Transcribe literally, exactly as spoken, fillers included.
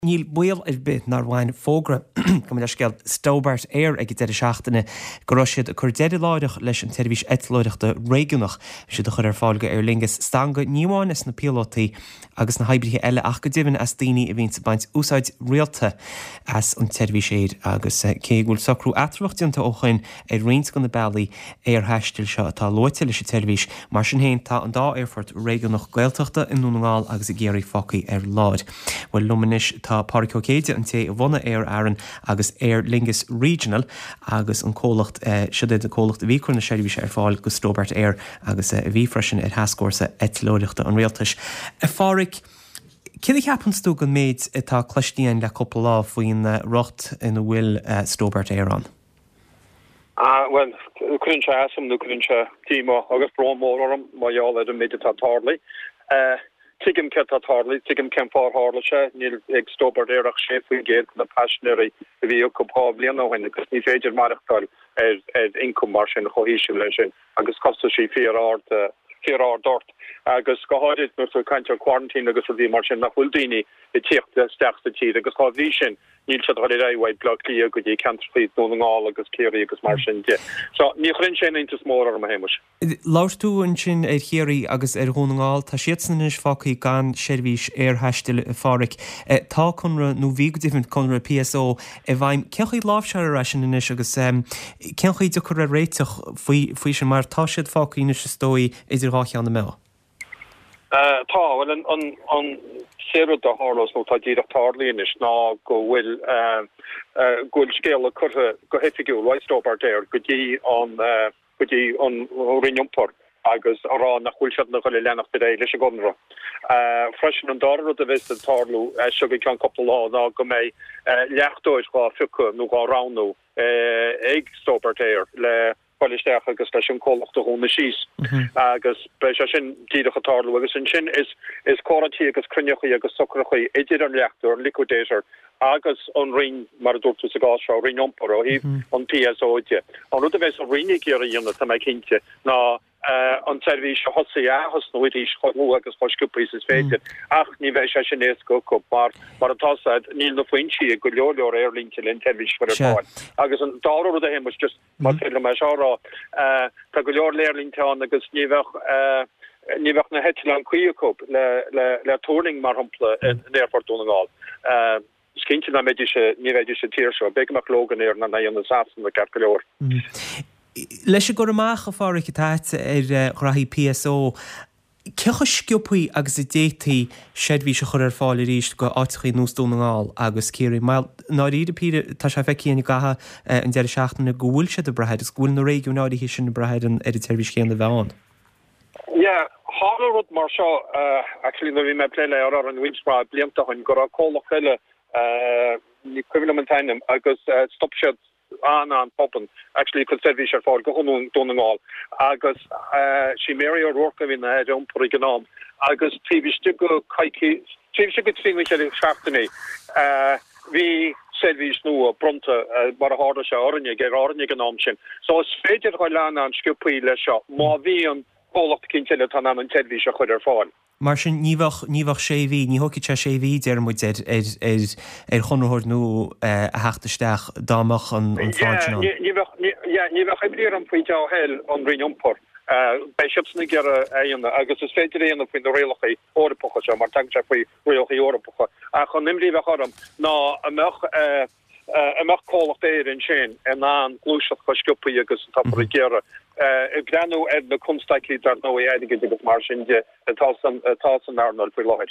Níl buil ar bit nar bhain fógra go leis geall Stobart Air ag de seachtainna go siad a chur deidir láideach leis an televís eitleoireachta réigiúnach si do chur ar fáilga ar lingus stanga níomháin is na pilótaí agus na haibrithe eile ach go dibann as daoine a bhíonn baint úsáid rialta as an televís éir agus cé bhfuil sacrú atrachtaíonnta ó chuin ar rions go na bailí ar heistil seo atá loite leis televís mar sin héin tá an dá airfort réigiúnach gaeltachta in núnaáil agus i géirí focaí ar láid. Well lumanis tá Pádraig Ó Céide an té bhona Air Aran agus Air Lingus Regional agus an cólacht siad a cólacht a bhí chun na seirbhís ar fáil go Stobart Air agus a bhí freisin ar heascórsa eitleoireachta an réaltais. A Pádraig, céad cheapann tú go méid atá cloistíonn le coppla lá faoin rocht ina bhfuil Stobart Air an? Ah, well, couldn't I ask him, no couldn't I Timo, August Bromo, or my y'all had made it at Hardley. Uh, Tigam Ket at Hardley, Tigam Kempar Harlesha, Neil Egg Stobart Airach Chef, we get the passionary vehicle probably, you know, when the Christmas age of Marachtal as as income margin, cohesion lesion, August Costa She Fear Art, Fear Art Dort, August Gohadit, no so kind of quarantine, August the margin, Nahuldini, the Tier, the Stacks, the Tier, August Vision. Níl se ré white block lí go dí cantrfleet nó á agus céirí agus mar sin de. So ní chrin sin intas mór ar héimus. Lás tú an sin ar chéirí agus ar húnaáil tá sian is fácaí gan seirbhís ar heistil Pádraig. Tá chunra nó bhí go dtífinn chunra P S O a bhaim cechaí lábhse ar sin inis agus cechaí do chur a réiteach faoi sin mar tá siad fácaí inis stóí idir ráchi an na mé. Tá well an an an Sarah the Harlos no Tajira Tarlin is now go will uh uh good scale of curve go hefigu right Stobart Air could ye on uh could ye on Rinjumpor agus around na Hulshad na Lenach today Lisha Gondra. Uh fresh and daughter the West Tarlu uh sugar can couple law now go may uh Lachto is go fuku no go around no uh egg Stobart Air le Polisteach agus leis an cólacht a húna síos agus be sin díadach atáirú agus an sin is is córatí agus crunnechaí agus socrachaí idir an reactor an liquidator agus an ring mar dúirtu sa gáisá rinjompar ó híh an P S O ide. An rud a bheits a rinnig ar a dhéanana tá méid cinnte ná an servís a hosaí ahas nó idís choú agus foscúpís is féidir ach ní bheith se sin éas go go mar mar atásaid níl na foiintí go leorleor airlíntil in servís for atáin. Agus an dáú a him was just mar fé me seárá tá go leor leirlíntáin agus níbheh níbheh na hetil an cuiúb le le le túning mar hapla in airfortúnaáil. Skinte na méidir ní bhéidir sé tíir seo, beagach logan ar na na an sásan na gar go leor. Leis go amach a fára táite ar chrathí P S O, cecha sciúpaí agus i détaí seirbhí se chur ar fáil ríist go áitichaí núsdónaáil agus céirí má ná iad píre tá se feiceíanana gatha an deir seachtainna go bhfuil se de brehead, is bhfuil na réigiú náidí hí sin na brehead an ar televís chéan na bheáin. Yeah, Harrod mar seo actually na bhí me pléile ar an Winstra blianta chuin go cólach eile ní cuivimentáinem agus stopshed an an poppen actually could servís ar fáil go honún dónaáil agus si Mary O'Rourke in na jumpar gnám agus trívistu go caiici trívistu go trína che seachtainna hí servís nu a bronta mar a háda se orne ge orne gnám sin. So is féidir go lena an sciúpaí le seo má bhí an cólacht cinnteile tan an servís a chud ar fáil. Mar sin níbhah níbhah sé bhí, ní hoci te sé bhí dear muid ar ar chunúthir nó a heachtasteach dámach an fáinteán. Níbhah ibríar an faointe á hell an Rinjumpor. Bei sibsna gur éana agus is féidir éana faoin na réalachaí orpacha se mar tangte faoi réalachaí orpacha. A chun nimríbh chum ná amach amach cólacht éir in sin an an glúiseach go sciúpaí agus an tapar géire. Uh, Granu ed na kunstaiklí dar nó éidige agus mar sin de tá san Arnold for láid.